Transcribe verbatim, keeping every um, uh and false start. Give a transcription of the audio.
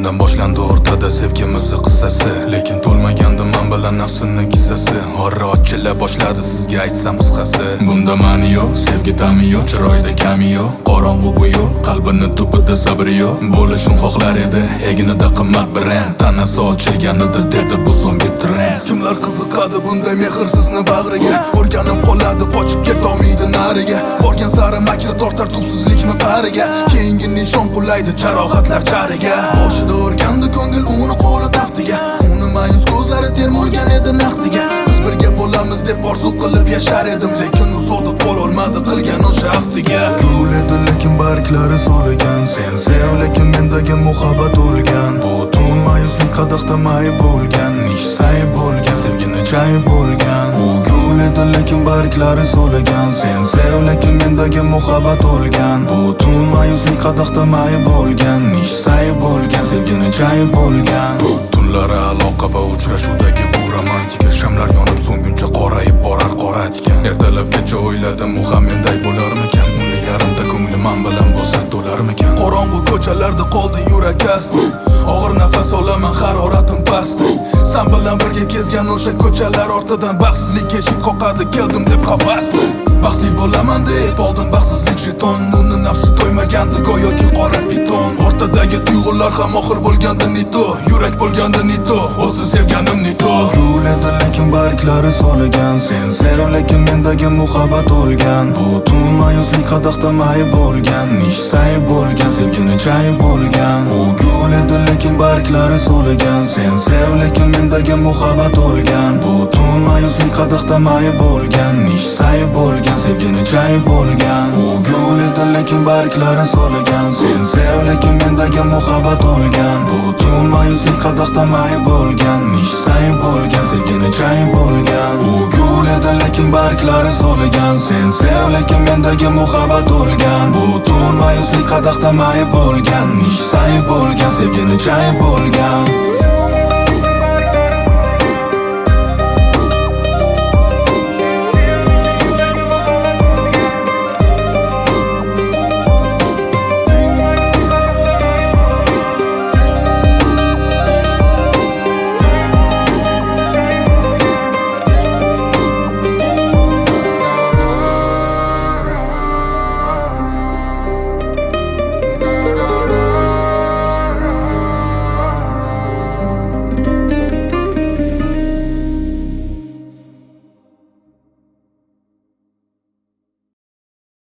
Sendan boshlandi o'rtada sevgimizni qissasi, lekin to'lmagandi men bilan nafsini kissasi. Orra ochila boshladi sizga aytsam qisqasi. Bunda ma'ni yo'q, sevgi ta'mi yo'q, chiroyda kami yo'q. Qorong'u bu yo'l, qalbini tubida sabri yo'q. Bo'lishni xohlar edi, egnida qimmat brend. Tanasi ochilganida dedi bu so'nggi trend. Kimlar qiziqadi bunday mehrsizni bag'riga? O'rganib qoladi, qochib ketolmaydi nariga. Borgan sari makri tortar tubsizlikni qariga. Keyingi nishon qulaydi jarohatlar jariga. Boshida o'rgandi ko'ngil uni qo'li taftiga. Uni ma'yus ko'zlari termulgan edi naqdiga. Biz birga bo'lamiz deb orzu qilib yashar edim, lekin u sodiq bo'lolmadi qilgan o'sha aftiga. Gul edi lekin barglari so'ligan. Sen sev lekin mendagi muhabbat o'lgan. Butun ma'yuslik qadoqda may bo'lgan. Nish say bo'lgan, sevgini chay bo'lgan. U gul edi lekin barglari so'ligan. Sen sev lekin mendagi muhabbat o'lgan. Butun ma'yuslik qadoqda may bo'lgan. Nish say bo'lgan, sevgini chay bo'lgan. Tunlari aloqa va uchrashuvdagi bu romantika. Shamlar yonib so'nguncha qorayib borar qora tikan. Ertalabgacha o'yladim u ham menday bo'larmikan. Uni yarimda ko'ngli men bilan bo'lsa to'larmikan. Qorong'u ko'chalarda qoldi yurak asti. Og'ir nafas olaman, haroratim pasti. Sen bilan birga kezgan o'sha ko'chalar ortidan baxtsizlik eshik qoqadi, keldim deb qafasdi. Baxtli bo'laman deb oldim baxtsizlik jeton. Uni nafsi to'ymagandi go'yoki qora beton. Ortadagi tuyg'ular ham oxir bo'lgandi nito. Yurak bo'lgandi nito, o'zi sevganim nito. Gul edi lekin barglari so'ligan. Sen sev lekin mendagi muhabbat o'lgan. Butun ma'yuslik qadoqda may bo'lgan. Nish say bo'lgan, sevgini chay bo'lgan. U gul edi lekin barglari so'ligan. Sen sev lekin mendagi muhabbat o'lgan. Butun ma'yuslik qadoqda may bo'lgan. Nish say bo'lgan, sevgini chay bo'lgan. U gul edi lekin barglari so'ligan. Sen sev lekin mendagi muhabbat o'lgan. Butun ma'yuslik qadoqda may bo'lgan. Nish say bo'lgan, sevgini chay bo'lgan. U gul edi lekin barglari so'ligan. Sen sev lekin mendagi muhabbat o'lgan. Butun ma'yuslik qadoqda may bo'lgan. Nish say bo'lgan, sevgini chay bo'lgan.